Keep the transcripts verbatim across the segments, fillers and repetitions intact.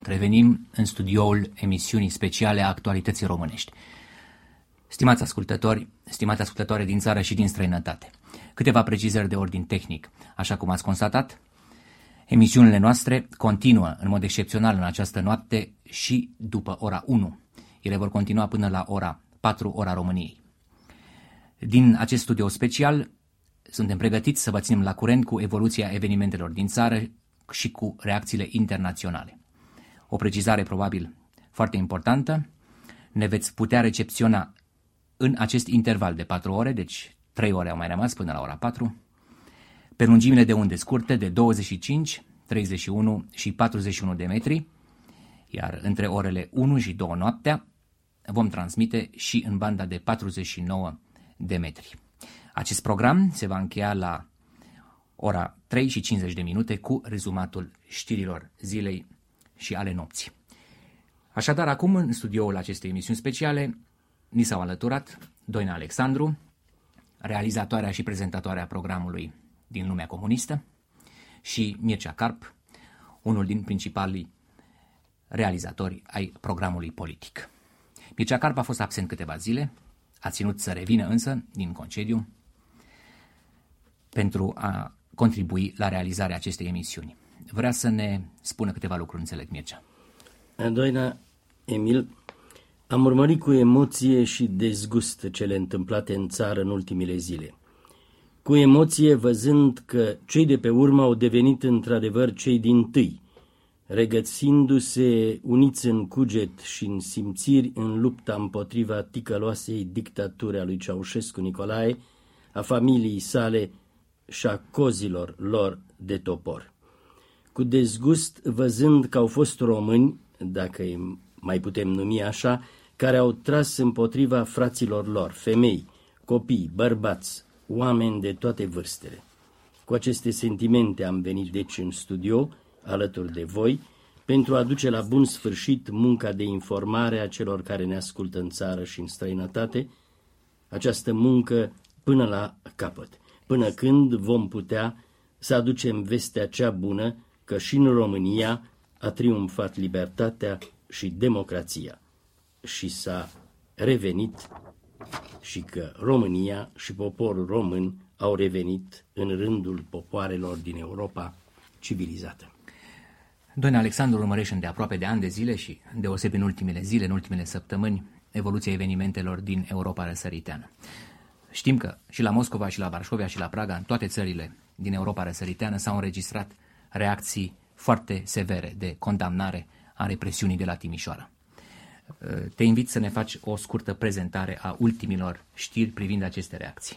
Revenim în studioul emisiunii speciale a Actualității Românești. Stimați ascultători, stimate ascultătoare din țară și din străinătate, câteva precizări de ordin tehnic. Așa cum ați constatat, emisiunile noastre continuă în mod excepțional în această noapte și după ora unu. Ele vor continua până la ora patru, ora României. Din acest studio special, suntem pregătiți să vă ținem la curent cu evoluția evenimentelor din țară și cu reacțiile internaționale. O precizare probabil foarte importantă: ne veți putea recepționa în acest interval de patru ore, deci trei ore au mai rămas până la ora patru, pe lungimile de unde scurte de douăzeci și cinci, treizeci și unu și patruzeci și unu de metri, iar între orele unu și două noaptea vom transmite și în banda de patruzeci și nouă de metri. Acest program se va încheia la ora trei și cincizeci de minute cu rezumatul știrilor zilei și ale nopții. Așadar, acum în studioul acestei emisiuni speciale ni s-au alăturat Doina Alexandru, realizatoarea și prezentatoarea programului din lumea comunistă, și Mircea Carp, unul din principalii realizatori ai programului politic. Mircea Carp a fost absent câteva zile, a ținut să revină însă din concediu pentru a contribui la realizarea acestei emisiuni. Vrea să ne spună câteva lucruri, înțeleg, Mircea. Doina, Emil, am urmărit cu emoție și dezgust cele întâmplate în țară în ultimile zile. Cu emoție văzând că cei de pe urmă au devenit într-adevăr cei dintâi, regăsindu-se uniți în cuget și în simțiri în lupta împotriva ticăloasei dictaturi a lui Ceaușescu Nicolae, a familiei sale și a cozilor lor de topor. Cu dezgust văzând că au fost români, dacă îi mai putem numi așa, care au tras împotriva fraților lor, femei, copii, bărbați, oameni de toate vârstele. Cu aceste sentimente am venit deci în studio, alături de voi, pentru a duce la bun sfârșit munca de informare a celor care ne ascultă în țară și în străinătate, această muncă până la capăt, până când vom putea să aducem vestea cea bună că și în România a triumfat libertatea și democrația și s-a revenit și că România și poporul român au revenit în rândul popoarelor din Europa civilizată. Doina Alexandru urmărește de aproape de ani de zile și deosebit în ultimele zile, în ultimele săptămâni, evoluția evenimentelor din Europa răsăriteană. Știm că și la Moscova, și la Varșovia, și la Praga, în toate țările din Europa răsăriteană s-au înregistrat reacții foarte severe de condamnare a represiunii de la Timișoara. Te invit să ne faci o scurtă prezentare a ultimilor știri privind aceste reacții.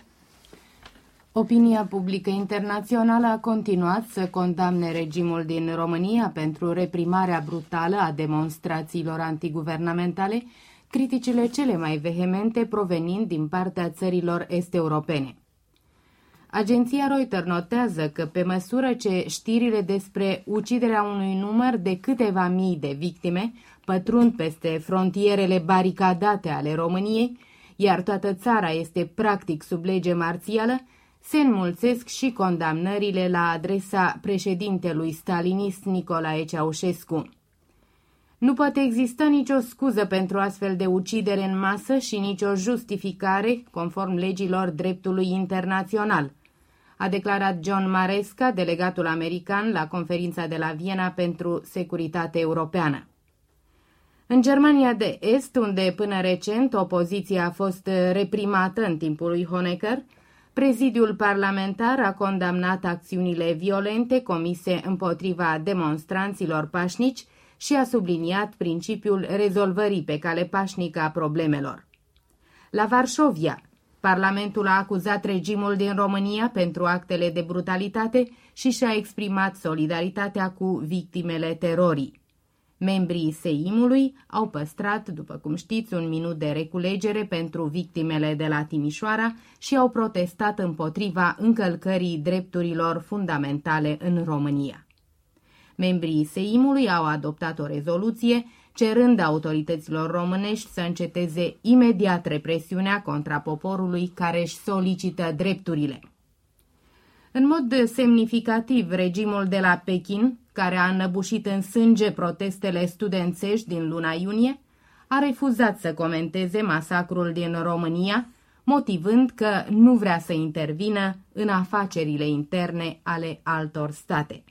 Opinia publică internațională a continuat să condamne regimul din România pentru reprimarea brutală a demonstrațiilor antiguvernamentale, criticile cele mai vehemente provenind din partea țărilor est-europene. Agenția Reuters notează că pe măsură ce știrile despre uciderea unui număr de câteva mii de victime pătrund peste frontierele baricadate ale României, iar toată țara este practic sub lege marțială, se înmulțesc și condamnările la adresa președintelui stalinist Nicolae Ceaușescu. Nu poate exista nicio scuză pentru astfel de ucidere în masă și nicio justificare conform legilor dreptului internațional, a declarat John Maresca, delegatul american la conferința de la Viena pentru securitate europeană. În Germania de Est, unde până recent opoziția a fost reprimată în timpul lui Honecker, prezidiul parlamentar a condamnat acțiunile violente comise împotriva demonstranților pașnici și a subliniat principiul rezolvării pe cale pașnică a problemelor. La Varșovia, Parlamentul a acuzat regimul din România pentru actele de brutalitate și și-a exprimat solidaritatea cu victimele terorii. Membrii Seimului au păstrat, după cum știți, un minut de reculegere pentru victimele de la Timișoara și au protestat împotriva încălcării drepturilor fundamentale în România. Membrii Seimului au adoptat o rezoluție cerând autorităților românești să înceteze imediat represiunea contra poporului care își solicită drepturile. În mod semnificativ, regimul de la Pekin, care a înăbușit în sânge protestele studențești din luna iunie, a refuzat să comenteze masacrul din România, motivând că nu vrea să intervină în afacerile interne ale altor state.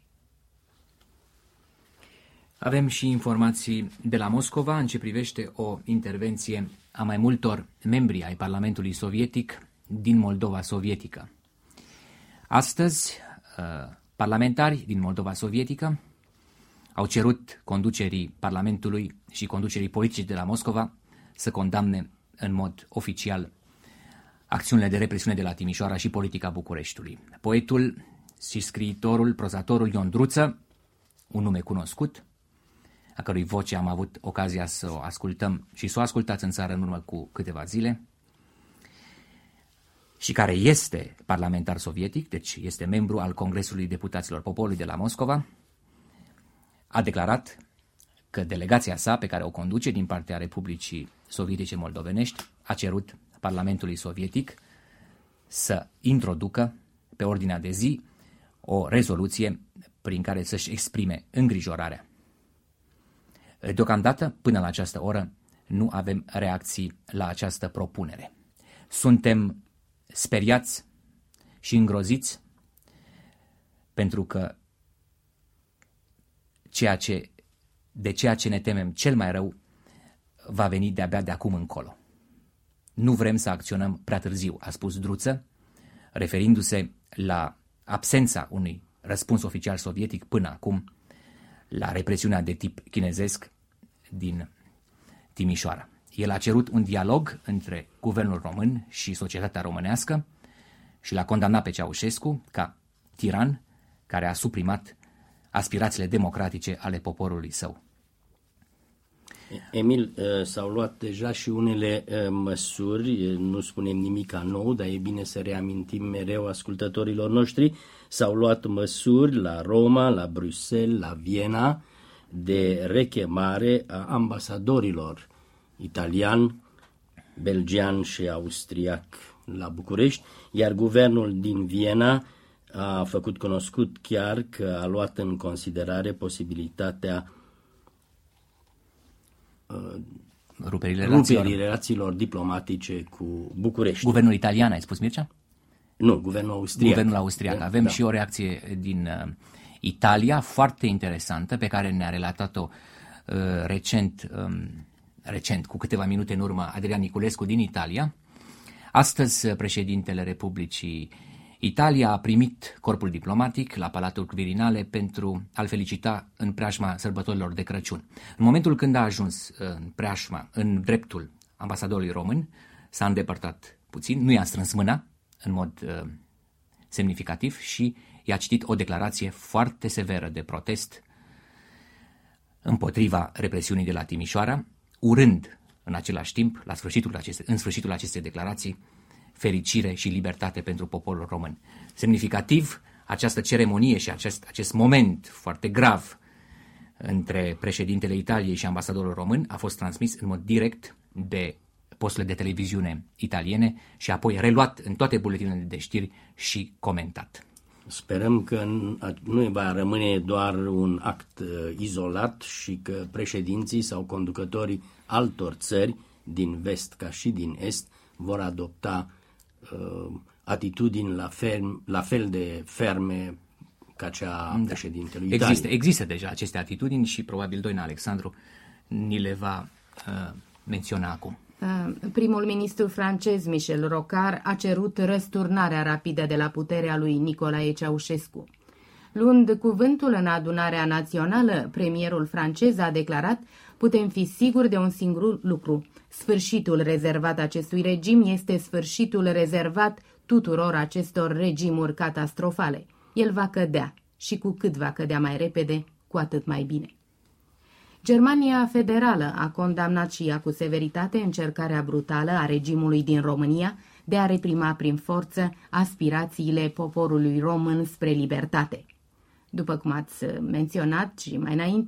Avem și informații de la Moscova în ce privește o intervenție a mai multor membri ai Parlamentului Sovietic din Moldova Sovietică. Astăzi, parlamentari din Moldova Sovietică au cerut conducerii Parlamentului și conducerii politice de la Moscova să condamne în mod oficial acțiunile de represiune de la Timișoara și politica Bucureștiului. Poetul și scriitorul, prozatorul Ion Druță, un nume cunoscut, a cărui voce am avut ocazia să o ascultăm și să o ascultați în țară în urmă cu câteva zile, și care este parlamentar sovietic, deci este membru al Congresului Deputaților Poporului de la Moscova, a declarat că delegația sa, pe care o conduce din partea Republicii Sovietice Moldovenești, a cerut Parlamentului Sovietic să introducă pe ordinea de zi o rezoluție prin care să-și exprime îngrijorarea. Deocamdată, până la această oră, nu avem reacții la această propunere. Suntem speriați și îngroziți pentru că ceea ce, de ceea ce ne temem cel mai rău va veni de-abia de acum încolo. Nu vrem să acționăm prea târziu, a spus Druță, referindu-se la absența unui răspuns oficial sovietic până acum la represiunea de tip chinezesc din Timișoara. El a cerut un dialog între guvernul român și societatea românească și l-a condamnat pe Ceaușescu ca tiran care a suprimat aspirațiile democratice ale poporului său. Emil, s-au luat deja și unele măsuri, nu spunem nimic nou, dar e bine să reamintim mereu ascultătorilor noștri, s-au luat măsuri la Roma, la Bruxelles, la Viena, de rechemare a ambasadorilor italian, belgian și austriac la București, iar guvernul din Viena a făcut cunoscut chiar că a luat în considerare posibilitatea uh, ruperii relațiilor. relațiilor diplomatice cu București. Guvernul italian, ai spus, Mircea? Nu, guvernul austriac. Guvernul austriac. Avem da. și o reacție din uh, Italia foarte interesantă pe care ne-a relatat-o uh, recent, um, recent, cu câteva minute în urmă, Adrian Niculescu din Italia. Astăzi, președintele Republicii Italia a primit corpul diplomatic la Palatul Quirinale pentru a-l felicita în preajma sărbătorilor de Crăciun. În momentul când a ajuns în preajma, în dreptul ambasadorului român, s-a îndepărtat puțin, nu i-a strâns mâna în mod uh, semnificativ și i-a citit o declarație foarte severă de protest împotriva represiunii de la Timișoara, urând în același timp, la sfârșitul aceste, în sfârșitul acestei declarații, fericire și libertate pentru poporul român. Semnificativ, această ceremonie și acest, acest moment foarte grav între președintele Italiei și ambasadorul român a fost transmis în mod direct de posturile de televiziune italiene și apoi reluat în toate buletinele de știri și comentat. Sperăm că nu va rămâne doar un act izolat și că președinții sau conducătorii altor țări, din vest ca și din est, vor adopta uh, atitudini la, ferm, la fel de ferme ca cea a da. președintelui Italiei. Există, există deja aceste atitudini și probabil Doina Alexandru ni le va uh, menționa acum. Primul ministru francez Michel Rocard a cerut răsturnarea rapidă de la putere a lui Nicolae Ceaușescu. Luând cuvântul în adunarea națională, premierul francez a declarat: putem fi siguri de un singur lucru. Sfârșitul rezervat acestui regim este sfârșitul rezervat tuturor acestor regimuri catastrofale. El va cădea și cu cât va cădea mai repede, cu atât mai bine. Germania Federală a condamnat și ea cu severitate încercarea brutală a regimului din România de a reprima prin forță aspirațiile poporului român spre libertate. După cum ați menționat și mai înainte,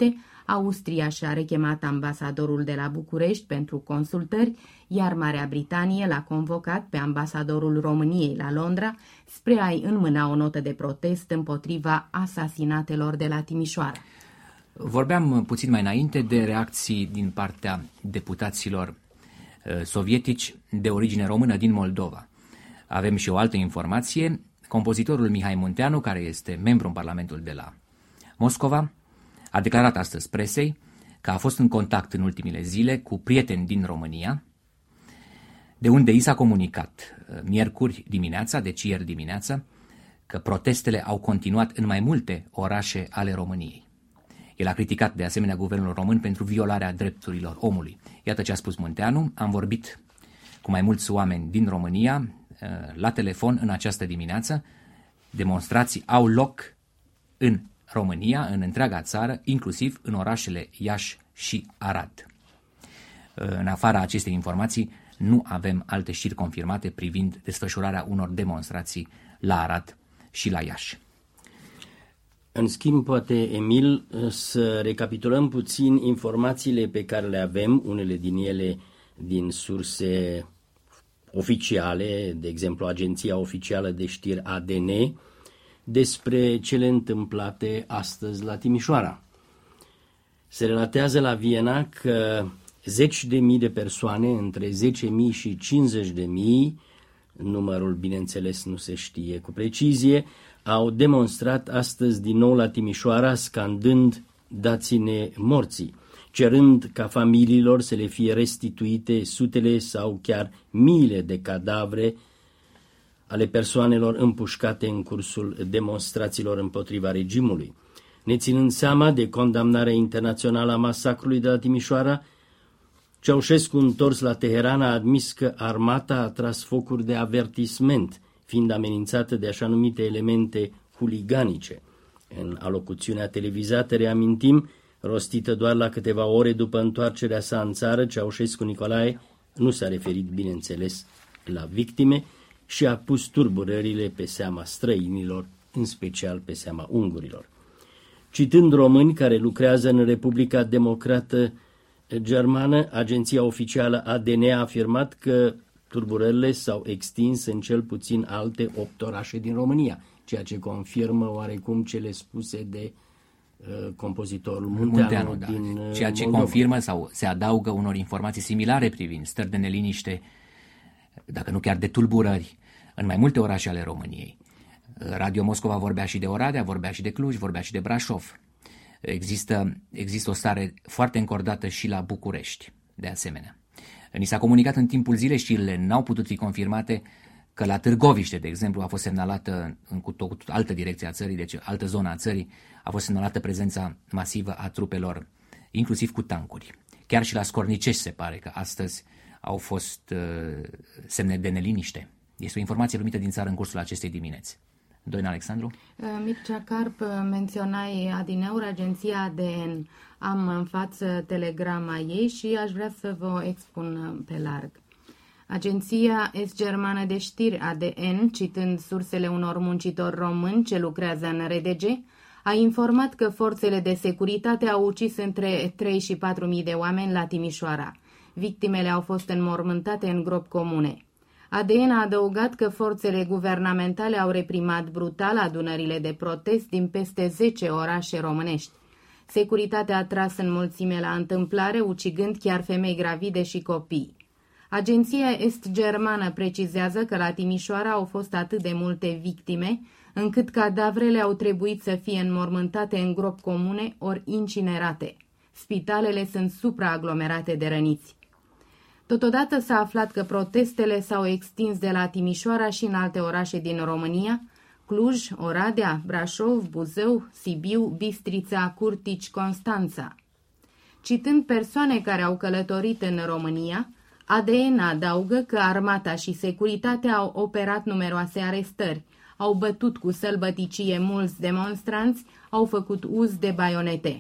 Austria și-a rechemat ambasadorul de la București pentru consultări, iar Marea Britanie l-a convocat pe ambasadorul României la Londra spre a-i înmâna o notă de protest împotriva asasinatelor de la Timișoara. Vorbeam puțin mai înainte de reacții din partea deputaților sovietici de origine română din Moldova. Avem și o altă informație. Compozitorul Mihai Munteanu, care este membru în Parlamentul de la Moscova, a declarat astăzi presei că a fost în contact în ultimile zile cu prieteni din România, de unde i s-a comunicat miercuri dimineața, deci ieri dimineața, că protestele au continuat în mai multe orașe ale României. El a criticat de asemenea guvernul român pentru violarea drepturilor omului. Iată ce a spus Munteanu: am vorbit cu mai mulți oameni din România la telefon în această dimineață. Demonstrații au loc în România, în întreaga țară, inclusiv în orașele Iași și Arad. În afara acestei informații, nu avem alte știri confirmate privind desfășurarea unor demonstrații la Arad și la Iași. În schimb, poate, Emil, să recapitulăm puțin informațiile pe care le avem, unele din ele din surse oficiale, de exemplu Agenția Oficială de Știri A D N, despre cele întâmplate astăzi la Timișoara. Se relatează la Viena că zeci de mii de persoane, între zece mii și cincizeci de mii, numărul bineînțeles nu se știe cu precizie, au demonstrat astăzi din nou la Timișoara scandând "dați-ne morții", cerând ca familiilor să le fie restituite sutele sau chiar miile de cadavre ale persoanelor împușcate în cursul demonstrațiilor împotriva regimului. Neținând seama de condamnarea internațională a masacrului de la Timișoara, Ceaușescu, întors la Teheran, a admis că armata a tras focuri de avertisment, fiind amenințată de așa numite elemente huliganice. În alocuțiunea televizată, reamintim, rostită doar la câteva ore după întoarcerea sa în țară, Ceaușescu Nicolae nu s-a referit, bineînțeles, la victime și a pus tulburările pe seama străinilor, în special pe seama ungurilor. Citând români care lucrează în Republica Democrată Germană, agenția oficială A D N a afirmat că tulburările s-au extins în cel puțin alte opt orașe din România, ceea ce confirmă oarecum cele spuse de uh, compozitorul Munteanu, Munteanu da. din uh, Ceea ce Moldova. confirmă sau se adaugă unor informații similare privind stări de neliniște, dacă nu chiar de tulburări, în mai multe orașe ale României. Radio Moscova vorbea și de Oradea, vorbea și de Cluj, vorbea și de Brașov. Există, există o stare foarte încordată și la București, de asemenea. Ni s-a comunicat în timpul zilei, știrile n-au putut fi confirmate, că la Târgoviște, de exemplu, a fost semnalată în cu tot altă direcție a țării, deci altă zonă a țării, a fost semnalată prezența masivă a trupelor, inclusiv cu tancuri. Chiar și la Scornicești se pare că astăzi au fost uh, semne de neliniște. Este o informație primită din țară în cursul acestei dimineți. Doina Alexandru? Mircea Carp, menționai adineauri agenția A D N. Am în față telegrama ei și aș vrea să vă expun pe larg. Agenția Est-Germană de Știri A D N, citând sursele unor muncitori români ce lucrează în R D G, a informat că forțele de securitate au ucis între trei și patru mii de oameni la Timișoara. Victimele au fost înmormântate în gropi comune. A D N a adăugat că forțele guvernamentale au reprimat brutal adunările de protest din peste zece orașe românești. Securitatea a tras în mulțime la întâmplare, ucigând chiar femei gravide și copii. Agenția Est-Germană precizează că la Timișoara au fost atât de multe victime, încât cadavrele au trebuit să fie înmormântate în gropi comune ori incinerate. Spitalele sunt supraaglomerate de răniți. Totodată s-a aflat că protestele s-au extins de la Timișoara și în alte orașe din România: Cluj, Oradea, Brașov, Buzău, Sibiu, Bistrița, Curtici, Constanța. Citând persoane care au călătorit în România, A D N adaugă că armata și securitatea au operat numeroase arestări, au bătut cu sălbăticie mulți demonstranți, au făcut uz de baionete.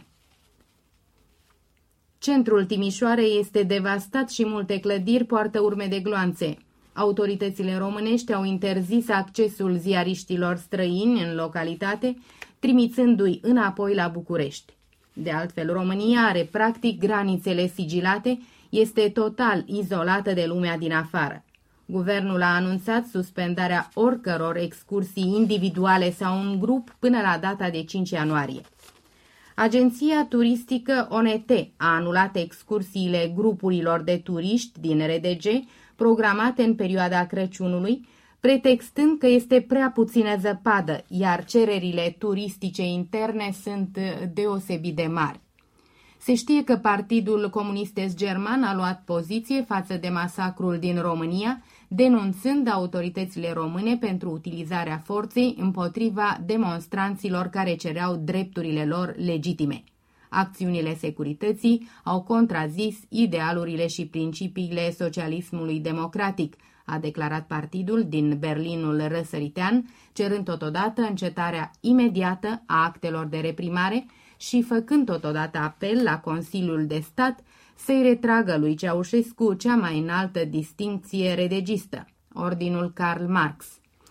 Centrul Timișoarei este devastat și multe clădiri poartă urme de gloanțe. Autoritățile românești au interzis accesul ziariștilor străini în localitate, trimițându-i înapoi la București. De altfel, România are practic granițele sigilate, este total izolată de lumea din afară. Guvernul a anunțat suspendarea oricăror excursii individuale sau în grup până la data de cinci ianuarie. Agenția turistică O N T a anulat excursiile grupurilor de turiști din R D G programate în perioada Crăciunului, pretextând că este prea puțină zăpadă, iar cererile turistice interne sunt deosebit de mari. Se știe că Partidul Comunist Est-German a luat poziție față de masacrul din România, denunțând autoritățile române pentru utilizarea forței împotriva demonstranților care cereau drepturile lor legitime. Acțiunile securității au contrazis idealurile și principiile socialismului democratic, a declarat partidul din Berlinul răsăritean, cerând totodată încetarea imediată a actelor de reprimare și făcând totodată apel la Consiliul de Stat să-i retragă lui Ceaușescu cea mai înaltă distincție redegistă, Ordinul Karl Marx.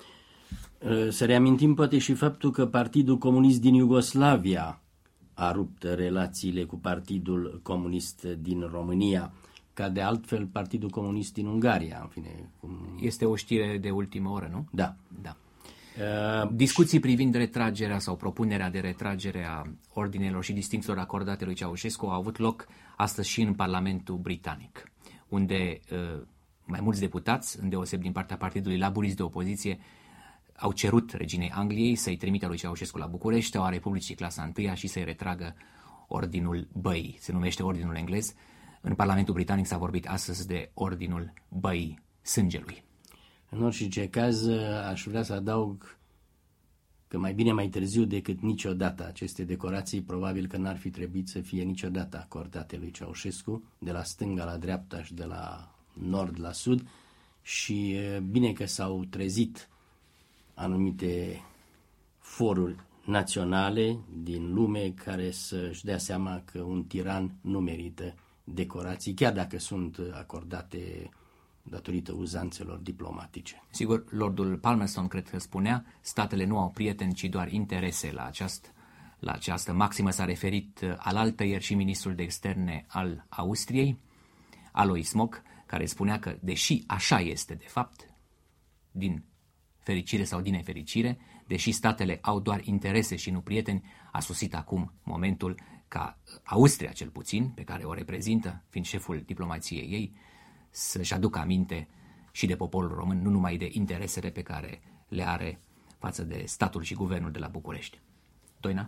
Să reamintim poate și faptul că Partidul Comunist din Iugoslavia a rupt relațiile cu Partidul Comunist din România, ca de altfel Partidul Comunist din Ungaria. În fine, cum... Este o știre de ultimă oră, nu? Da. Da. Uh, Discuții privind retragerea sau propunerea de retragere a ordinelor și distincțiilor acordate lui Ceaușescu au avut loc astăzi și în Parlamentul Britanic, unde uh, mai mulți deputați, îndeoseb din partea Partidului Laburist de opoziție, au cerut reginei Angliei să-i trimită lui Ceaușescu la București, a Republicii clasa întâia și să-i retragă ordinul Băii. Se numește ordinul englez. În Parlamentul Britanic s-a vorbit astăzi de ordinul Băii Sângelui. În orice caz, aș vrea să adaug că mai bine mai târziu decât niciodată aceste decorații probabil că n-ar fi trebuit să fie niciodată acordate lui Ceaușescu, de la stânga la dreapta și de la nord la sud, și bine că s-au trezit anumite foruri naționale din lume care să-și dea seama că un tiran nu merită decorații, chiar dacă sunt acordate datorită uzanțelor diplomatice. Sigur, Lordul Palmerston cred că spunea, statele nu au prieteni, ci doar interese. La, aceast, la această maximă s-a referit alaltăieri și ministrul de externe al Austriei, Alois Mock, care spunea că, deși așa este de fapt, din fericire sau din nefericire, deși statele au doar interese și nu prieteni, a sosit acum momentul ca Austria, cel puțin, pe care o reprezintă, fiind șeful diplomației ei, să-și aducă aminte și de poporul român, nu numai de interesele pe care le are față de statul și guvernul de la București. Doina?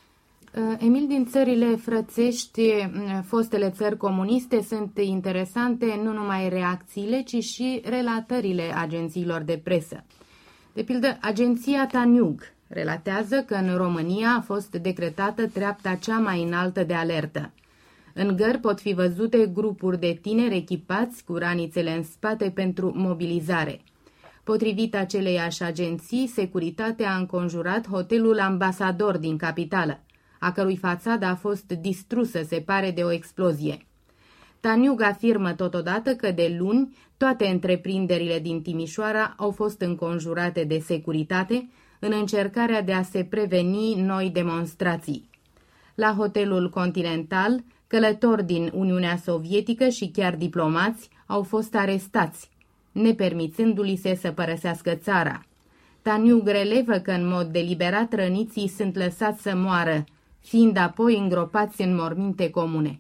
Emil, din țările frățești, fostele țări comuniste, sunt interesante nu numai reacțiile, ci și relatările agențiilor de presă. De pildă, agenția Taniug relatează că în România a fost decretată treapta cea mai înaltă de alertă. În gări pot fi văzute grupuri de tineri echipați cu ranițele în spate pentru mobilizare. Potrivit aceleiași agenții, securitatea a înconjurat hotelul Ambasador din capitală, a cărui fațadă a fost distrusă, se pare, de o explozie. Taniug afirmă totodată că de luni toate întreprinderile din Timișoara au fost înconjurate de securitate în încercarea de a se preveni noi demonstrații. La hotelul Continental, călători din Uniunea Sovietică și chiar diplomați au fost arestați, nepermițându-li se să părăsească țara. Taniug relevă că în mod deliberat răniții sunt lăsați să moară, fiind apoi îngropați în morminte comune.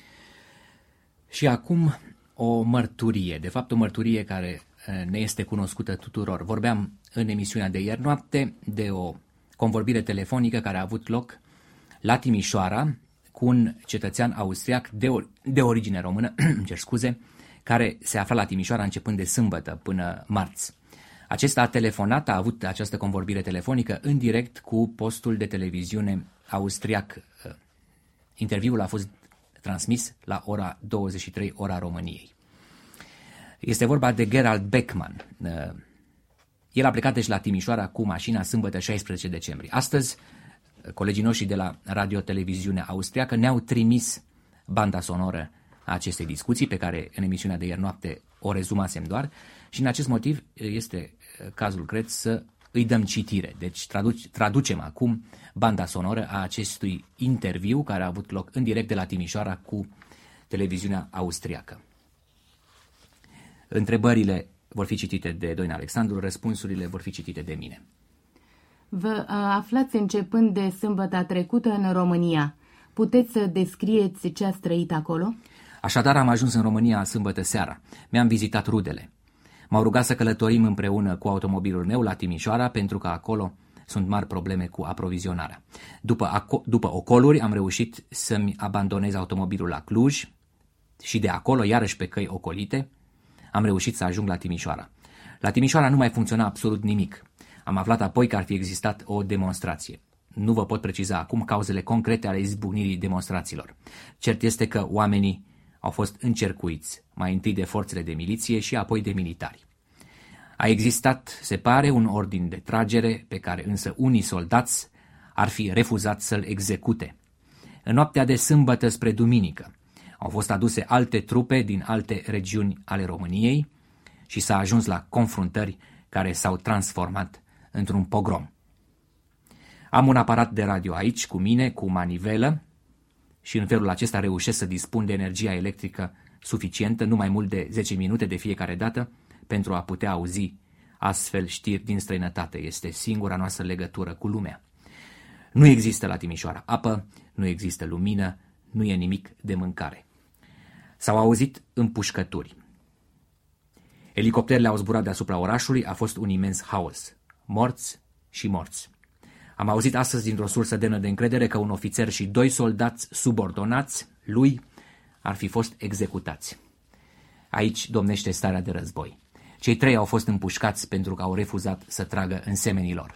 Și acum o mărturie, de fapt o mărturie care ne este cunoscută tuturor. Vorbeam în emisiunea de ieri noapte de o convorbire telefonică care a avut loc la Timișoara cu un cetățean austriac de, or- de origine română, cer scuze, care se afla la Timișoara începând de sâmbătă până marți. Acesta a telefonat, a avut această convorbire telefonică în direct cu postul de televiziune austriac. Interviul a fost transmis la ora douăzeci și trei, ora României. Este vorba de Gerald Beckmann. El a plecat deci la Timișoara cu mașina sâmbătă șaisprezece decembrie. Astăzi, colegii noștri de la radio-televiziunea austriacă ne-au trimis banda sonoră a acestei discuții, pe care în emisiunea de ieri noapte o rezumasem doar, și în acest motiv este cazul, cred, să îi dăm citire. Deci traduc, traducem acum banda sonoră a acestui interviu care a avut loc în direct de la Timișoara cu televiziunea austriacă. Întrebările vor fi citite de Doina Alexandru, răspunsurile vor fi citite de mine. Vă aflați începând de sâmbătă trecută în România. Puteți să descrieți ce ați trăit acolo? Așadar am ajuns în România sâmbătă seara. Mi-am vizitat rudele. M-au rugat să călătorim împreună cu automobilul meu la Timișoara pentru că acolo sunt mari probleme cu aprovizionarea. După, după ocoluri am reușit să-mi abandonez automobilul la Cluj și de acolo, iarăși pe căi ocolite, am reușit să ajung la Timișoara. La Timișoara nu mai funcționa absolut nimic. Am aflat apoi că ar fi existat o demonstrație. Nu vă pot preciza acum cauzele concrete ale izbucnirii demonstrațiilor. Cert este că oamenii au fost încercuiți, mai întâi de forțele de miliție și apoi de militari. A existat, se pare, un ordin de tragere pe care însă unii soldați ar fi refuzat să-l execute. În noaptea de sâmbătă spre duminică au fost aduse alte trupe din alte regiuni ale României și s-a ajuns la confruntări care s-au transformat într-un pogrom. Am un aparat de radio aici cu mine, cu manivelă, și în felul acesta reușesc să dispun de energia electrică suficientă, nu mai mult de zece minute de fiecare dată, pentru a putea auzi astfel știri din străinătate. Este singura noastră legătură cu lumea. Nu există la Timișoara apă, nu există lumină, nu e nimic de mâncare. S-au auzit împușcături. Elicopterele au zburat deasupra orașului, a fost un imens haos. Morți și morți. Am auzit astăzi dintr-o sursă demnă de încredere că un ofițer și doi soldați subordonați lui ar fi fost executați. Aici domnește starea de război. Cei trei au fost împușcați pentru că au refuzat să tragă în semenii lor.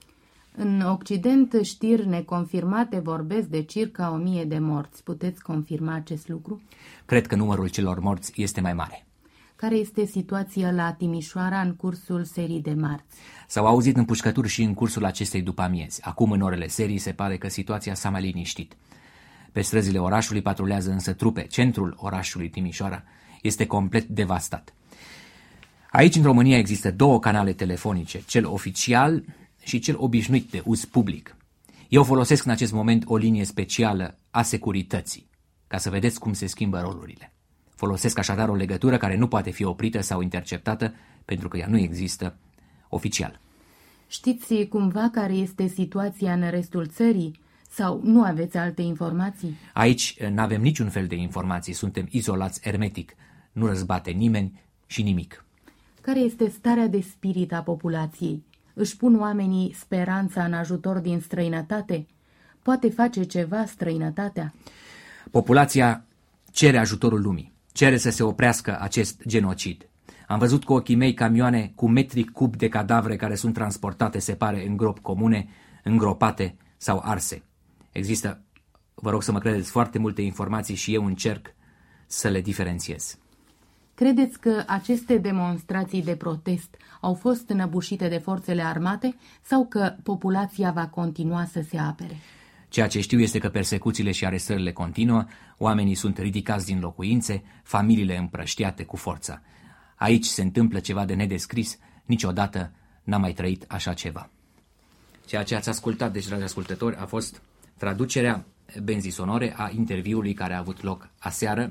În Occident, știri neconfirmate vorbesc de circa o mie de morți. Puteți confirma acest lucru? Cred că numărul celor morți este mai mare. Care este situația la Timișoara în cursul serii de marți? S-au auzit împușcături și în cursul acestei după-amiezi. Acum, în orele serii, se pare că situația s-a mai liniștit. Pe străzile orașului patrulează însă trupe. Centrul orașului Timișoara este complet devastat. Aici, în România, există două canale telefonice, cel oficial și cel obișnuit de uz public. Eu folosesc în acest moment o linie specială a securității, ca să vedeți cum se schimbă rolurile. Folosesc așadar o legătură care nu poate fi oprită sau interceptată, pentru că ea nu există oficial. Știți cumva care este situația în restul țării? Sau nu aveți alte informații? Aici nu avem niciun fel de informații, suntem izolați hermetic, nu răzbate nimeni și nimic. Care este starea de spirit a populației? Își pun oamenii speranța în ajutor din străinătate? Poate face ceva străinătatea? Populația cere ajutorul lumii, cere să se oprească acest genocid. Am văzut cu ochii mei camioane cu metri cub de cadavre care sunt transportate, se pare, în gropi comune, îngropate sau arse. Există, vă rog să mă credeți, foarte multe informații și eu încerc să le diferențiez. Credeți că aceste demonstrații de protest au fost înăbușite de forțele armate sau că populația va continua să se apere? Ceea ce știu este că persecuțiile și arestările continuă, oamenii sunt ridicați din locuințe, familiile împrăștiate cu forța. Aici se întâmplă ceva de nedescris, niciodată n-am mai trăit așa ceva. Ceea ce ați ascultat, deci, dragi ascultători, a fost traducerea benzii sonore a interviului care a avut loc aseară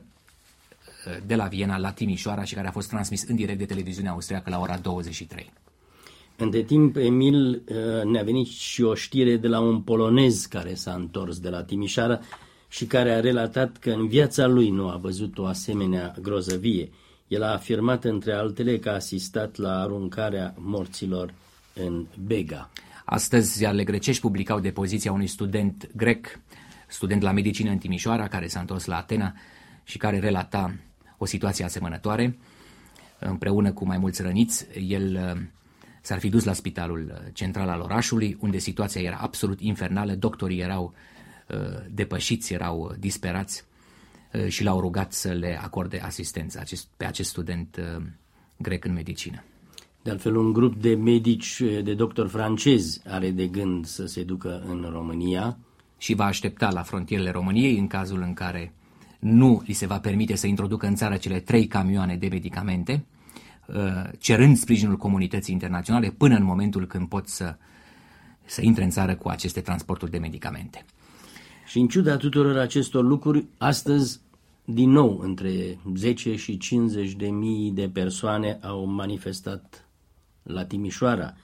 de la Viena la Timișoara și care a fost transmis în direct de televiziunea austriacă la ora douăzeci și trei. Între timp, Emil, ne-a venit și o știre de la un polonez care s-a întors de la Timișoara și care a relatat că în viața lui nu a văzut o asemenea grozăvie. El a afirmat, între altele, că a asistat la aruncarea morților în Bega. Astăzi, ziarele grecești publicau depoziția unui student grec, student la medicină în Timișoara, care s-a întors la Atena și care relata o situație asemănătoare. Împreună cu mai mulți răniți, el s-ar fi dus la spitalul central al orașului, unde situația era absolut infernală, doctorii erau uh, depășiți, erau disperați uh, și l-au rugat să le acorde asistență acest, pe acest student uh, grec în medicină. De altfel, un grup de medici, de doctori francezi are de gând să se ducă în România. Și va aștepta la frontierele României în cazul în care nu li se va permite să introducă în țară cele trei camioane de medicamente. cerând sprijinul comunității internaționale până în momentul când pot să, să intre în țară cu aceste transporturi de medicamente. Și în ciuda tuturor acestor lucruri, astăzi, din nou, între zece și cincizeci de mii de persoane au manifestat la Timișoara.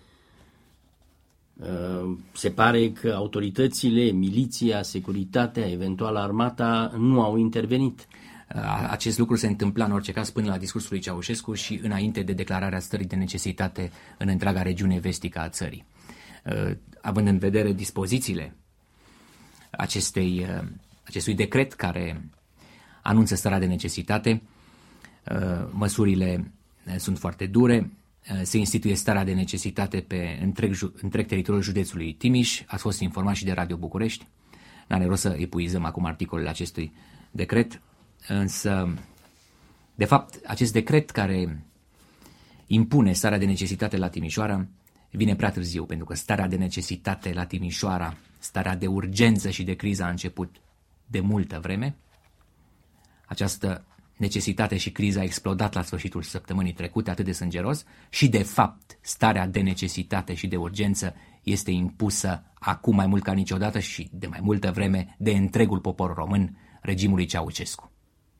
Se pare că autoritățile, miliția, securitatea, eventual armata, nu au intervenit. Acest lucru se întâmpla în orice caz până la discursul lui Ceaușescu și înainte de declararea stării de necesitate în întreaga regiune vestică a țării. Având în vedere dispozițiile acestei, acestui decret care anunță starea de necesitate, măsurile sunt foarte dure. Se instituie starea de necesitate pe întreg, întreg teritoriul județului Timiș. Ați fost informat și de Radio București. N-are rost să epuizăm acum articolele acestui decret, însă, de fapt, acest decret care impune starea de necesitate la Timișoara vine prea târziu, pentru că starea de necesitate la Timișoara, starea de urgență și de criză a început de multă vreme. Această necesitate și criza a explodat la sfârșitul săptămânii trecute atât de sângeros și, de fapt, starea de necesitate și de urgență este impusă acum mai mult ca niciodată și de mai multă vreme de întregul popor român, regimului Ceaușescu.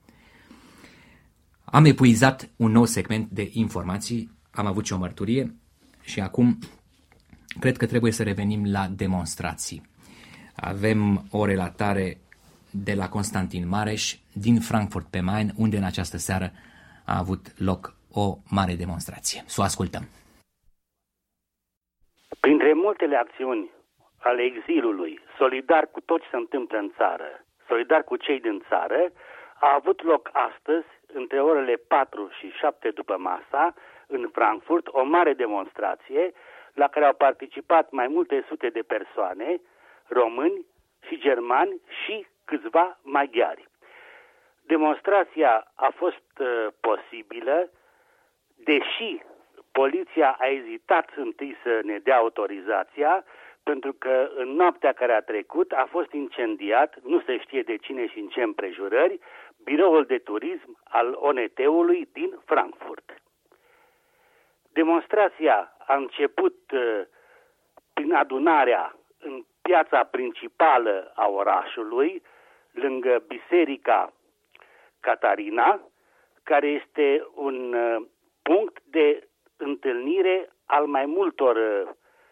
Am epuizat un nou segment de informații, am avut și o mărturie și acum cred că trebuie să revenim la demonstrații. Avem o relatare de la Constantin Mareș din Frankfurt pe Main, unde în această seară a avut loc o mare demonstrație. Să o ascultăm. Printre multele acțiuni ale exilului, solidar cu tot ce se întâmplă în țară, solidar cu cei din țară, a avut loc astăzi, între orele patru și șapte după masa, în Frankfurt, o mare demonstrație la care au participat mai multe sute de persoane, români și germani și câțiva maghiari. Demonstrația a fost uh, posibilă, deși poliția a ezitat întâi să ne dea autorizația, pentru că în noaptea care a trecut a fost incendiat, nu se știe de cine și în ce împrejurări, biroul de turism al O N T-ului din Frankfurt. Demonstrația a început uh, prin adunarea în piața principală a orașului, lângă Biserica Catarina, care este un uh, punct de întâlnire al mai multor uh,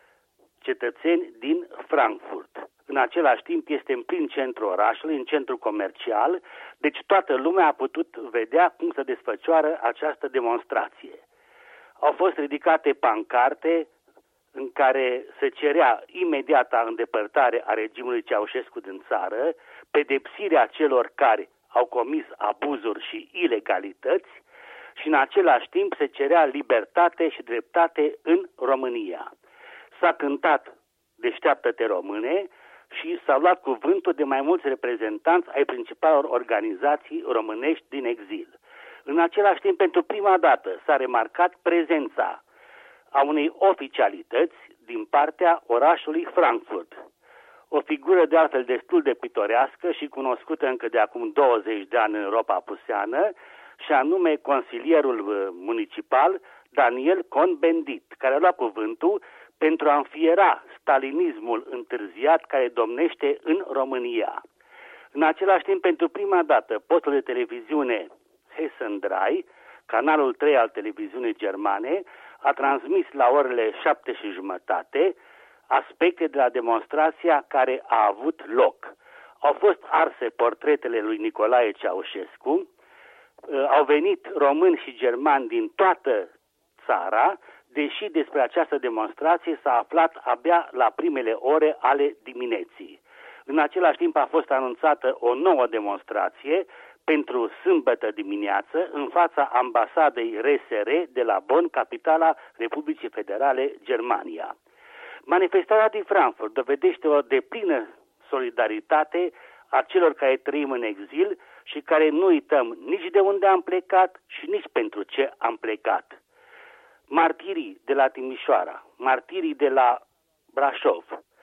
cetățeni din Frankfurt. În același timp este în plin centrul orașului, în centru comercial, deci toată lumea a putut vedea cum se desfășoară această demonstrație. Au fost ridicate pancarte în care se cerea imediata îndepărtare a regimului Ceaușescu din țară, pedepsirea celor care au comis abuzuri și ilegalități și în același timp se cerea libertate și dreptate în România. S-a cântat Deșteaptă-te române și s-a luat cuvântul de mai mulți reprezentanți ai principalelor organizații românești din exil. În același timp, pentru prima dată s-a remarcat prezența a unei oficialități din partea orașului Frankfurt. O figură de altfel destul de pitorească și cunoscută încă de acum douăzeci de ani în Europa apuseană, și anume consilierul municipal Daniel Cohn-Bendit, care a luat cuvântul pentru a înfiera stalinismul întârziat care domnește în România. În același timp, pentru prima dată, postul de televiziune Hessen drei, canalul trei al televiziunii germane, a transmis la orele șapte și jumătate aspecte de la demonstrația care a avut loc. Au fost arse portretele lui Nicolae Ceaușescu, au venit români și germani din toată țara, deși despre această demonstrație s-a aflat abia la primele ore ale dimineții. În același timp a fost anunțată o nouă demonstrație pentru sâmbătă dimineață în fața ambasadei R S R de la Bonn, capitala Republicii Federale Germania. Manifestarea din Frankfurt dovedește o deplină solidaritate a celor care trăim în exil și care nu uităm nici de unde am plecat și nici pentru ce am plecat. Martirii de la Timișoara, martirii de la Brașov,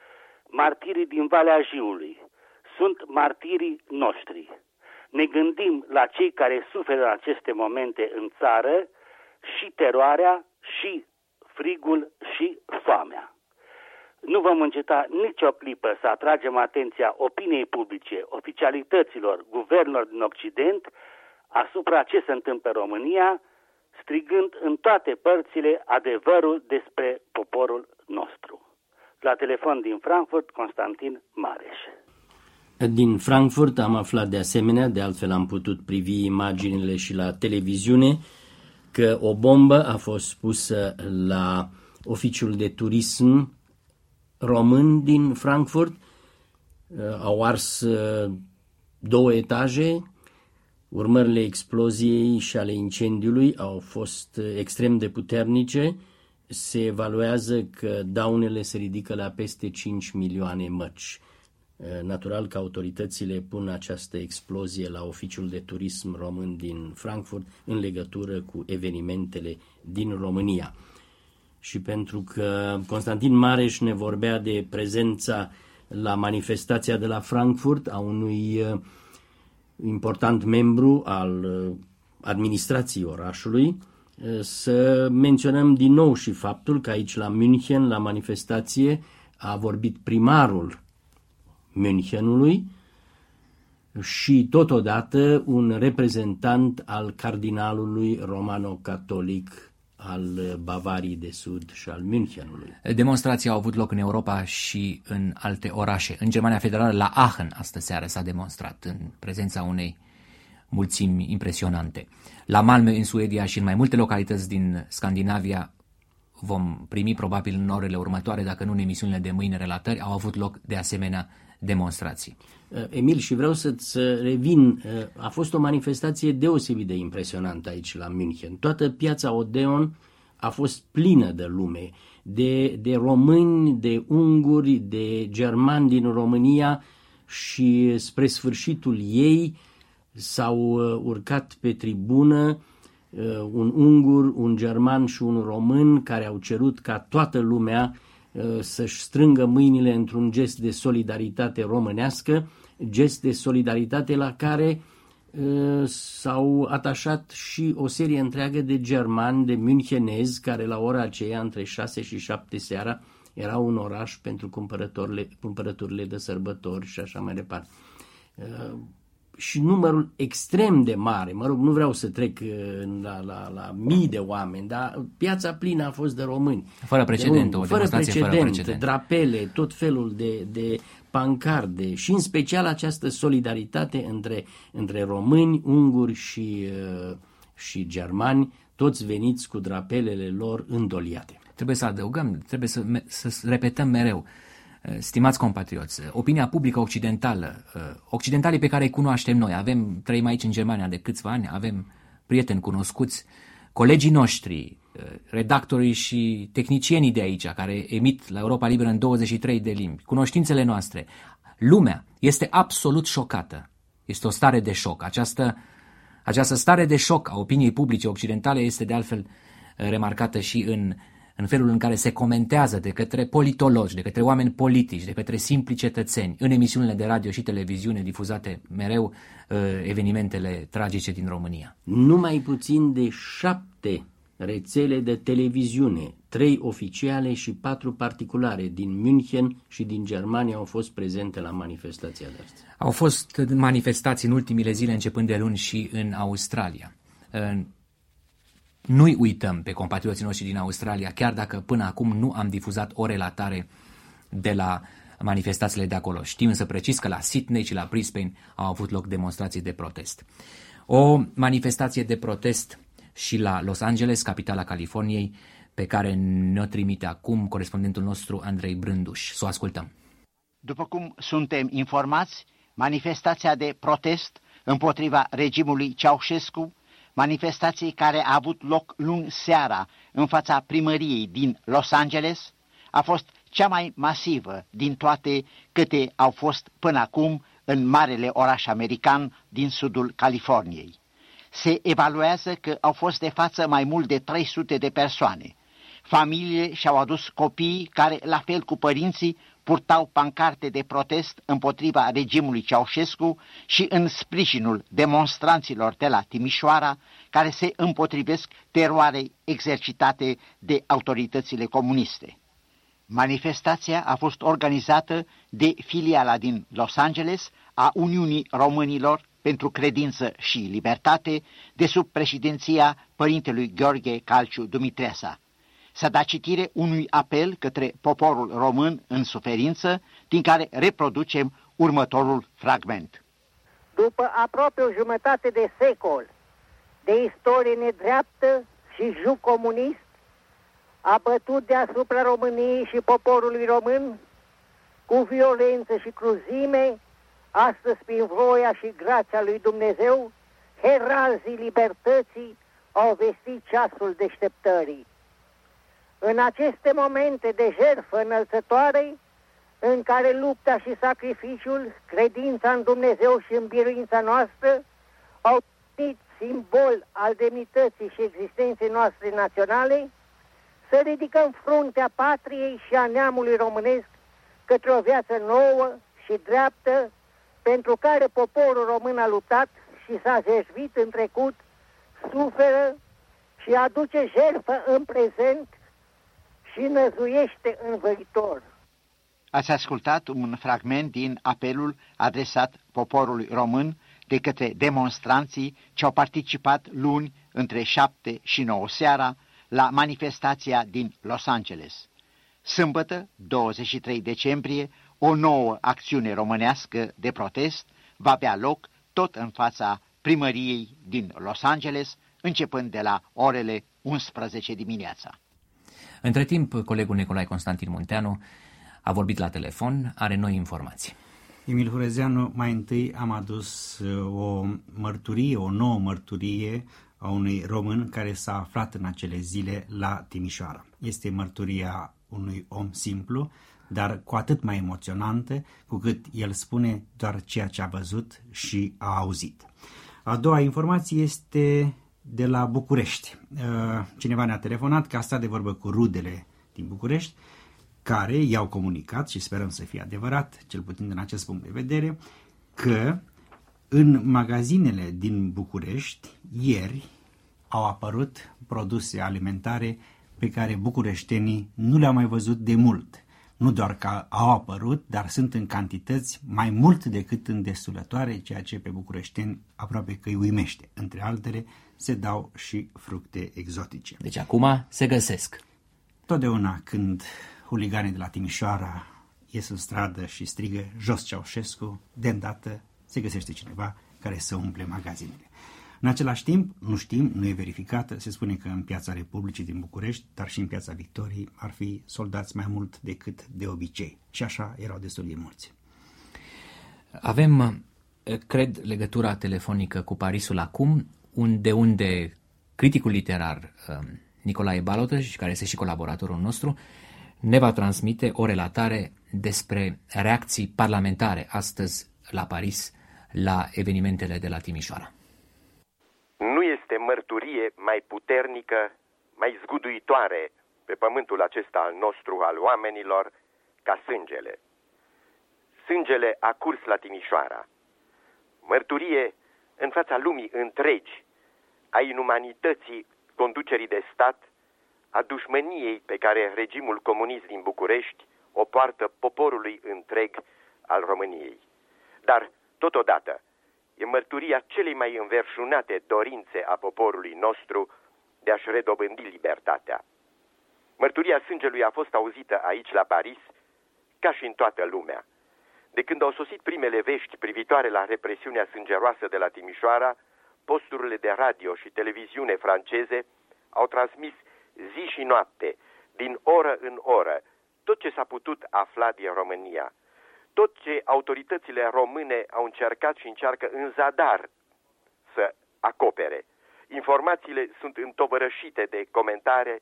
martirii din Valea Jiului, sunt martirii noștri. Ne gândim la cei care suferă în aceste momente în țară și teroarea, și frigul, și foamea. Nu vom înceta nicio clipă să atragem atenția opiniei publice, oficialităților, guvernelor din Occident asupra ce se întâmplă în România, strigând în toate părțile adevărul despre poporul nostru. La telefon din Frankfurt, Constantin Mareș. Din Frankfurt am aflat de asemenea, de altfel am putut privi imaginile și la televiziune, că o bombă a fost pusă la oficiul de turism român din Frankfurt. Au ars două etaje. Urmările exploziei și ale incendiului au fost extrem de puternice. Se evaluează că daunele se ridică la peste cinci milioane mărci. Natural că autoritățile pun această explozie la oficiul de turism român din Frankfurt în legătură cu evenimentele din România. Și pentru că Constantin Mareș ne vorbea de prezența la manifestația de la Frankfurt a unui important membru al administrației orașului, să menționăm din nou și faptul că aici la München, la manifestație, a vorbit primarul Münchenului și totodată un reprezentant al cardinalului romano-catolic al Bavariei de Sud și al Münchenului. Demonstrații au avut loc în Europa și în alte orașe. În Germania Federală, la Aachen, astă seară s-a demonstrat în prezența unei mulțimi impresionante. La Malmö, în Suedia, și în mai multe localități din Scandinavia vom primi probabil în orele următoare, dacă nu în emisiunile de mâine, relatări, au avut loc de asemenea demonstrații. Emil, și vreau să-ți revin, a fost o manifestație deosebit de impresionantă aici la München. Toată piața Odeon a fost plină de lume, de, de români, de unguri, de germani din România și spre sfârșitul ei s-au urcat pe tribună un ungur, un german și un român care au cerut ca toată lumea să-și strângă mâinile într-un gest de solidaritate românească, gest de solidaritate la care uh, s-au atașat și o serie întreagă de germani, de münchenezi, care la ora aceea, între șase și șapte seara, erau în oraș pentru cumpărăturile, cumpărăturile de sărbători și așa mai departe. Uh, și numărul extrem de mare, mă rog, nu vreau să trec la, la, la mii de oameni, dar piața plină a fost de români. Fără precedent, de o fără precedent, fără precedent, drapele, tot felul de, de pancarde și în special această solidaritate între, între români, unguri și, și germani, toți veniți cu drapelele lor îndoliate. Trebuie să adăugăm, trebuie să, să repetăm mereu. Stimați compatrioți, opinia publică occidentală, occidentalii pe care îi cunoaștem noi, avem, trăim aici în Germania de câțiva ani, avem prieteni cunoscuți, colegii noștri, redactorii și tehnicienii de aici, care emit la Europa Liberă în douăzeci și trei de limbi, cunoștințele noastre, lumea este absolut șocată. Este o stare de șoc. Această, această stare de șoc a opiniei publice occidentale este de altfel remarcată și în în felul în care se comentează de către politologi, de către oameni politici, de către simpli cetățeni, în emisiunile de radio și televiziune difuzate mereu evenimentele tragice din România. Numai puțin de șapte rețele de televiziune, trei oficiale și patru particulare din München și din Germania au fost prezente la manifestația de astăzi. Au fost manifestații în ultimile zile, începând de luni, și în Australia. Nu-i uităm pe compatrioții noștri din Australia, chiar dacă până acum nu am difuzat o relatare de la manifestațiile de acolo. Știm însă precis că la Sydney și la Brisbane au avut loc demonstrații de protest. O manifestație de protest și la Los Angeles, capitala Californiei, pe care ne-o trimite acum corespondentul nostru Andrei Brânduș. Să o ascultăm. După cum suntem informați, manifestația de protest împotriva regimului Ceaușescu, manifestație care a avut loc luni seara în fața primăriei din Los Angeles, a fost cea mai masivă din toate câte au fost până acum în marele oraș american din sudul Californiei. Se evaluează că au fost de față mai mult de trei sute de persoane. Familiile și-au adus copiii care, la fel cu părinții, purtau pancarte de protest împotriva regimului Ceaușescu și în sprijinul demonstranților de la Timișoara, care se împotrivesc teroarei exercitate de autoritățile comuniste. Manifestația a fost organizată de filiala din Los Angeles a Uniunii Românilor pentru Credință și Libertate, de sub președinția părintelui Gheorghe Calciu Dumitreasa. S-a dat citire unui apel către poporul român în suferință, din care reproducem următorul fragment. După aproape o jumătate de secol de istorie nedreaptă și juc comunist, abătut deasupra României și poporului român, cu violență și cruzime, astăzi prin voia și grația lui Dumnezeu, heralzii libertății au vestit ceasul deșteptării. În aceste momente de jertfă înălțătoare, în care lupta și sacrificiul, credința în Dumnezeu și în biruința noastră au devenit simbol al demnității și existenței noastre naționale, să ridicăm fruntea patriei și a neamului românesc către o viață nouă și dreaptă, pentru care poporul român a luptat și s-a jertfit în trecut, suferă și aduce jertfă în prezent și năzuiește în viitor. Ați ascultat un fragment din apelul adresat poporului român de către demonstranții ce au participat luni între șapte și nouă seara la manifestația din Los Angeles. Sâmbătă, douăzeci și trei decembrie, o nouă acțiune românească de protest va avea loc tot în fața primăriei din Los Angeles, începând de la orele unsprezece dimineața. Între timp, colegul Nicolae Constantin Munteanu a vorbit la telefon, are noi informații. Emil Hurezeanu, mai întâi am adus o mărturie, o nouă mărturie a unui român care s-a aflat în acele zile la Timișoara. Este mărturia unui om simplu, dar cu atât mai emoționantă, cu cât el spune doar ceea ce a văzut și a auzit. A doua informație este de la București. Cineva ne-a telefonat că a stat de vorbă cu rudele din București, care i-au comunicat, și sperăm să fie adevărat, cel puțin din acest punct de vedere, că în magazinele din București ieri au apărut produse alimentare pe care bucureștenii nu le-au mai văzut de mult. Nu doar că au apărut, dar sunt în cantități mai mult decât îndestulătoare, ceea ce pe bucureșteni aproape că îi uimește. Între altele, se dau și fructe exotice. Deci acum se găsesc. Totdeauna când huliganii de la Timișoara ies în stradă și strigă jos Ceaușescu, de îndată se găsește cineva care să umple magazinele. În același timp, nu știm, nu e verificată, se spune că în Piața Republicii din București, dar și în Piața Victoriei, ar fi soldați mai mult decât de obicei. Și așa erau destul de mulți. Avem, cred, legătura telefonică cu Parisul acum, unde unde criticul literar Nicolae Baloteș, care este și colaboratorul nostru, ne va transmite o relatare despre reacții parlamentare astăzi la Paris la evenimentele de la Timișoara. Nu este mărturie mai puternică, mai zguduitoare pe pământul acesta al nostru, al oamenilor, ca sângele. Sângele a curs la Timișoara. Mărturie în fața lumii întregi a inumanității conducerii de stat, a dușmăniei pe care regimul comunist din București o poartă poporului întreg al României. Dar, totodată, e mărturia celei mai înverșunate dorințe a poporului nostru de a-și redobândi libertatea. Mărturia sângelui a fost auzită aici la Paris, ca și în toată lumea. De când au sosit primele vești privitoare la represiunea sângeroasă de la Timișoara, posturile de radio și televiziune franceze au transmis zi și noapte, din oră în oră, tot ce s-a putut afla din România. Tot ce autoritățile române au încercat și încearcă în zadar să acopere. Informațiile sunt întovărășite de comentare,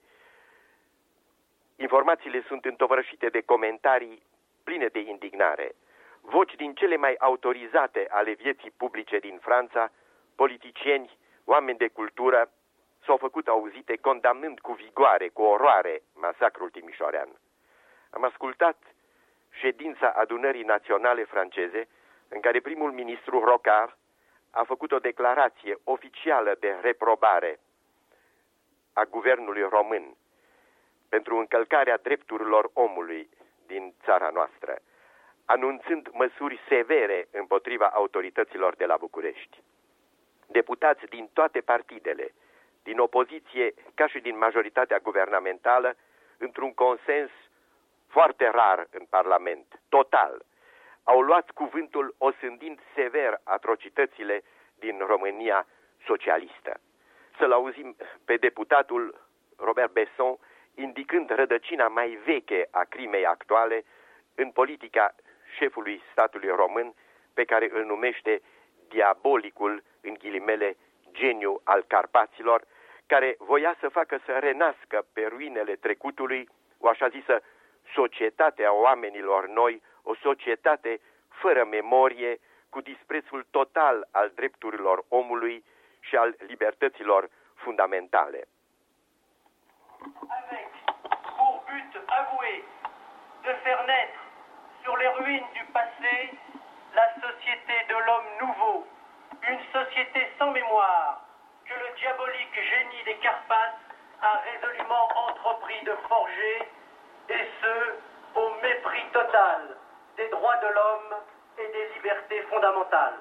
informațiile sunt întovărășite de comentarii pline de indignare. Voci din cele mai autorizate ale vieții publice din Franța, politicieni, oameni de cultură, s-au făcut auzite condamnând cu vigoare, cu oroare, masacrul timișorean. Am ascultat ședința adunării naționale franceze, în care primul ministru Rocard a făcut o declarație oficială de reprobare a guvernului român pentru încălcarea drepturilor omului din țara noastră, anunțând măsuri severe împotriva autorităților de la București. Deputați din toate partidele, din opoziție ca și din majoritatea guvernamentală, într-un consens foarte rar în Parlament, total, au luat cuvântul osândind sever atrocitățile din România socialistă. Să-l auzim pe deputatul Robert Besson indicând rădăcina mai veche a crimei actuale în politica șefului statului român, pe care îl numește diabolicul, în ghilimele, geniu al Carpaților, care voia să facă să renască pe ruinele trecutului o așa zisă societate a oamenilor noi, o societate fără memorie, cu disprețul total al drepturilor omului și al libertăților fundamentale. Avec pour but avoué de faire naître sur les ruines du passé la société de l'homme nouveau, une société sans mémoire que le diabolique génie des Carpates a résolument entrepris de forger, et ce, au mépris total des droits de l'homme et des libertés fondamentales.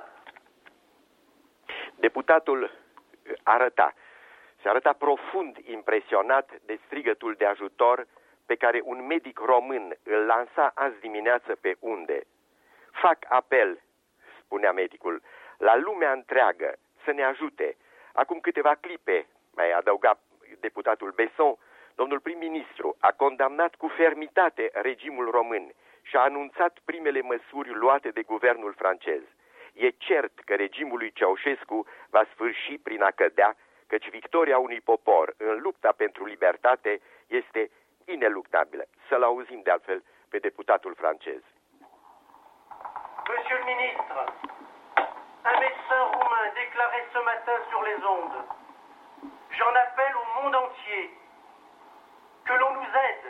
Deputatul arăta, se arăta profund impresionat de strigătul de ajutor pe care un medic român îl lansa azi dimineață pe unde. Fac apel, spunea medicul, la lumea întreagă să ne ajute. Acum câteva clipe, mai adăuga deputatul Besson, domnul prim-ministru a condamnat cu fermitate regimul român și a anunțat primele măsuri luate de guvernul francez. E cert că regimul lui Ceaușescu va sfârși prin a cădea, căci victoria unui popor în lupta pentru libertate este ineluctabilă. Să-l auzim de altfel pe deputatul francez. Monsieur le ministre, un médecin roumain déclarait ce matin sur les ondes: j'en appelle au monde entier que l'on nous aide.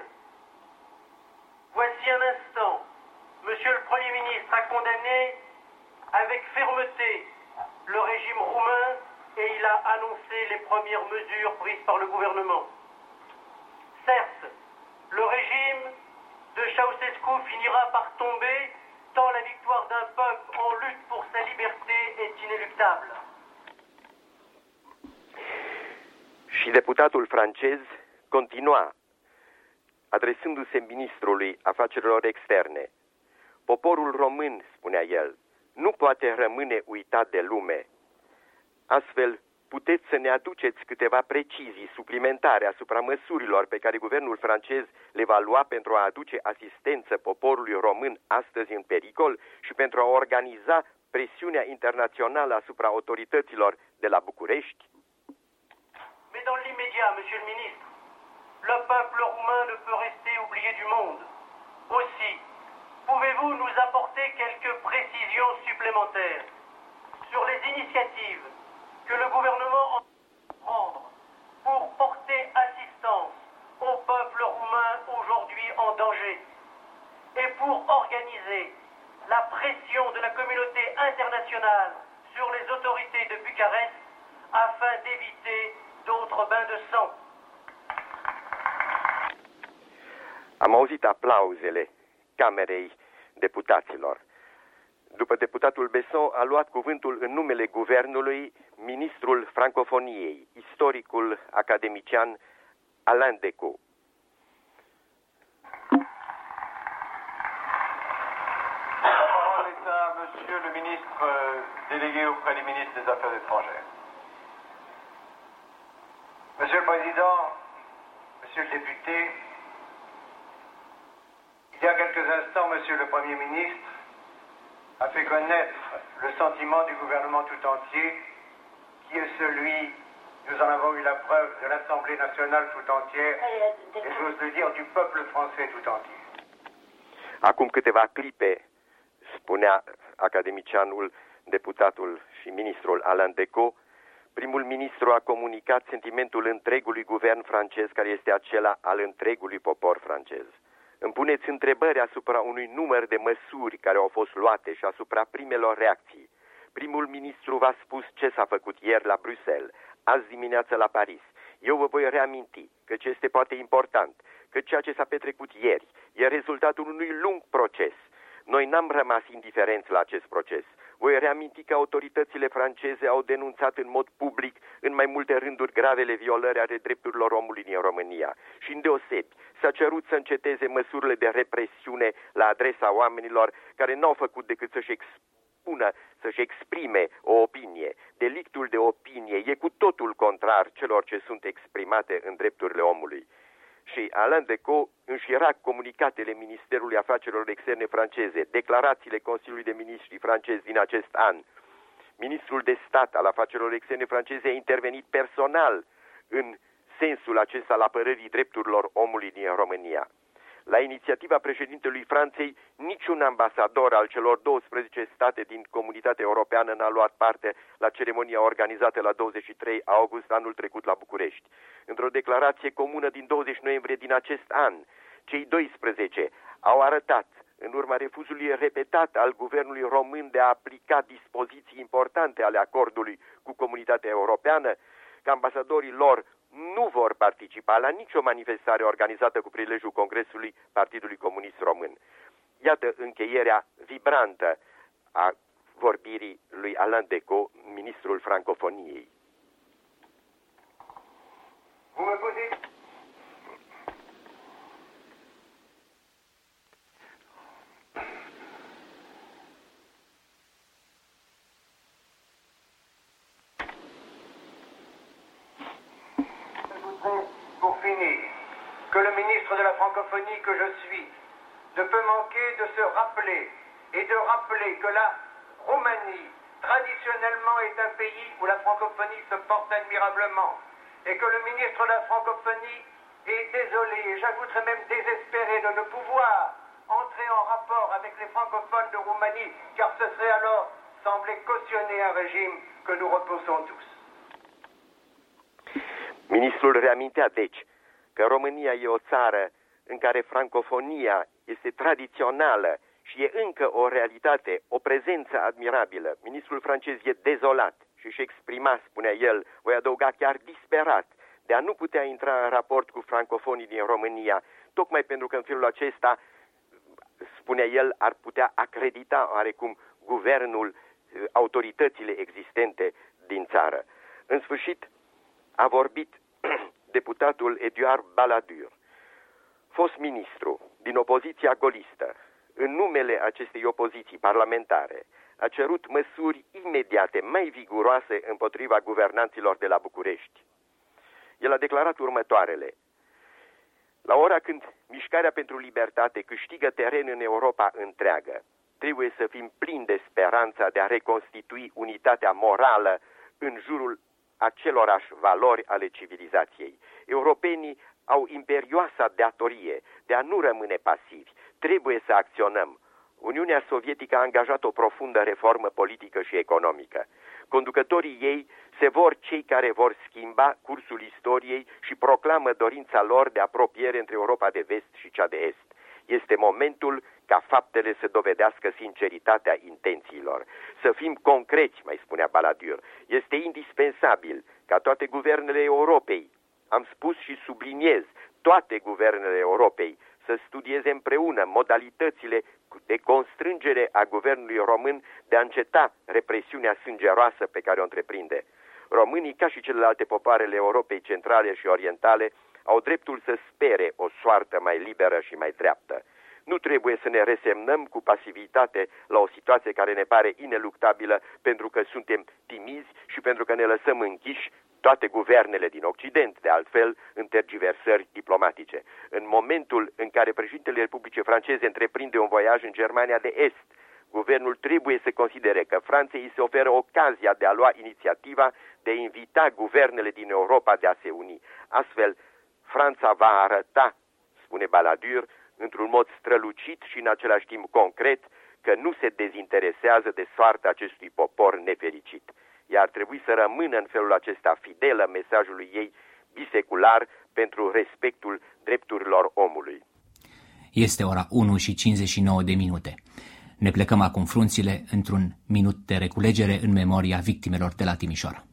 Voici un instant, Monsieur le Premier ministre a condamné avec fermeté le régime roumain et il a annoncé les premières mesures prises par le gouvernement. Certes, le régime de Ceausescu finira par tomber tant la victoire d'un peuple en lutte pour sa liberté est inéluctable. Și deputatul francez continua, adresându-se ministrului afacerilor externe. Poporul român, spunea el, nu poate rămâne uitat de lume. Astfel, puteți să ne aduceți câteva precizii suplimentare asupra măsurilor pe care guvernul francez le va lua pentru a aduce asistență poporului român astăzi în pericol și pentru a organiza presiunea internațională asupra autorităților de la București? Mais dans l'immédiat, Monsieur le ministre, le peuple roumain ne peut rester oublié du monde. Aussi, pouvez-vous nous apporter quelques précisions supplémentaires sur les initiatives que le gouvernement entend prendre pour porter assistance au peuple roumain aujourd'hui en danger et pour organiser la pression de la communauté internationale sur les autorités de Bucarest afin d'éviter d'autres bains de sang? Am auzit aplauzele Camerei Deputaților. După deputatul Besson a luat cuvântul în numele guvernului ministrul francofoniei, istoricul academician Alain Decaux. La parole est à Monsieur le ministre délégué auprès du ministre des Affaires étrangères. Monsieur le Président, Monsieur le député, il y a quelques instants, Monsieur le Premier ministre a fait connaître le sentiment du gouvernement tout entier, qui est celui, nous en avons eu la preuve, de l'Assemblée nationale tout entière, et j'ose le dire, du peuple français tout entier. Acum câteva clipe, spunea academicianul, deputatul și ministrul Alain Decaux, primul ministru a comunicat sentimentul întregului guvern francez, care este acela al întregului popor francez. Îmi puneți întrebări asupra unui număr de măsuri care au fost luate și asupra primelor reacții. Primul ministru v-a spus ce s-a făcut ieri la Bruxelles, azi dimineață la Paris. Eu vă voi reaminti că ce este poate important, că ceea ce s-a petrecut ieri e rezultatul unui lung proces. Noi n-am rămas indiferenți la acest proces. Voi reaminti că autoritățile franceze au denunțat în mod public în mai multe rânduri gravele violări ale drepturilor omului din România și îndeosebi s-a cerut să înceteze măsurile de represiune la adresa oamenilor care n-au făcut decât să-și expună, să-și exprime o opinie. Delictul de opinie e cu totul contrar celor ce sunt exprimate în drepturile omului. Și Alain Decaux înșira comunicatele Ministerului Afacerilor Externe franceze, declarațiile Consiliului de Ministri francez din acest an. Ministrul de Stat al Afacerilor Externe franceze a intervenit personal în sensul acesta al apărării drepturilor omului din România. La inițiativa președintelui Franței, niciun ambasador al celor douăsprezece state din Comunitatea Europeană n-a luat parte la ceremonia organizată la douăzeci și trei august anul trecut la București. Într-o declarație comună din douăzeci noiembrie din acest an, cei doisprezece au arătat, în urma refuzului repetat al guvernului român de a aplica dispoziții importante ale acordului cu Comunitatea Europeană, că ambasadorii lor nu vor participa la nicio manifestare organizată cu prilejul Congresului Partidului Comunist Român. Iată încheierea vibrantă a vorbirii lui Alain Decaux, ministrul francofoniei. Pour finir, que le ministre de la francophonie que je suis ne peut manquer de se rappeler et de rappeler que la Roumanie, traditionnellement, est un pays où la francophonie se porte admirablement et que le ministre de la francophonie est désolé, et j'ajouterais même désespéré de ne pouvoir entrer en rapport avec les francophones de Roumanie, car ce serait alors sembler cautionner un régime que nous repoussons tous. Ministrul reamintea, deci, că România e o țară în care francofonia este tradițională și e încă o realitate, o prezență admirabilă. Ministrul francez e dezolat și își exprima, spunea el, voi adăuga chiar disperat, de a nu putea intra în raport cu francofonii din România, tocmai pentru că în felul acesta, spunea el, ar putea acredita oarecum guvernul, autoritățile existente din țară. În sfârșit, a vorbit deputatul Eduard Balladur, fost ministru din opoziția golistă. În numele acestei opoziții parlamentare a cerut măsuri imediate, mai viguroase împotriva guvernanților de la București. El a declarat următoarele: la ora când mișcarea pentru libertate câștigă teren în Europa întreagă, trebuie să fim plini de speranța de a reconstitui unitatea morală în jurul acelorași valori ale civilizației. Europenii au imperioasa datorie de a nu rămâne pasivi. Trebuie să acționăm. Uniunea Sovietică a angajat o profundă reformă politică și economică. Conducătorii ei se vor cei care vor schimba cursul istoriei și proclamă dorința lor de apropiere între Europa de Vest și cea de Est. Este momentul ca faptele să dovedească sinceritatea intențiilor. Să fim concreți, mai spunea Balladur. Este indispensabil ca toate guvernele Europei, am spus și subliniez, toate guvernele Europei, să studieze împreună modalitățile de constrângere a guvernului român de a înceta represiunea sângeroasă pe care o întreprinde. Românii, ca și celelalte popoarele Europei centrale și orientale, au dreptul să spere o soartă mai liberă și mai dreaptă. Nu trebuie să ne resemnăm cu pasivitate la o situație care ne pare ineluctabilă pentru că suntem timizi și pentru că ne lăsăm închiși, toate guvernele din Occident, de altfel, în tergiversări diplomatice. În momentul în care președintele Republicii Franceze întreprinde un voiaj în Germania de Est, guvernul trebuie să considere că Franței îi se oferă ocazia de a lua inițiativa de a invita guvernele din Europa de a se uni. Astfel, Franța va arăta, spune Balladur, într-un mod strălucit și în același timp concret, că nu se dezinteresează de soarta acestui popor nefericit. Ea ar trebui să rămână în felul acesta fidelă mesajului ei bisecular pentru respectul drepturilor omului. Este ora unu și cincizeci și nouă de minute. Ne plecăm acum frunțile într-un minut de reculegere în memoria victimelor de la Timișoara.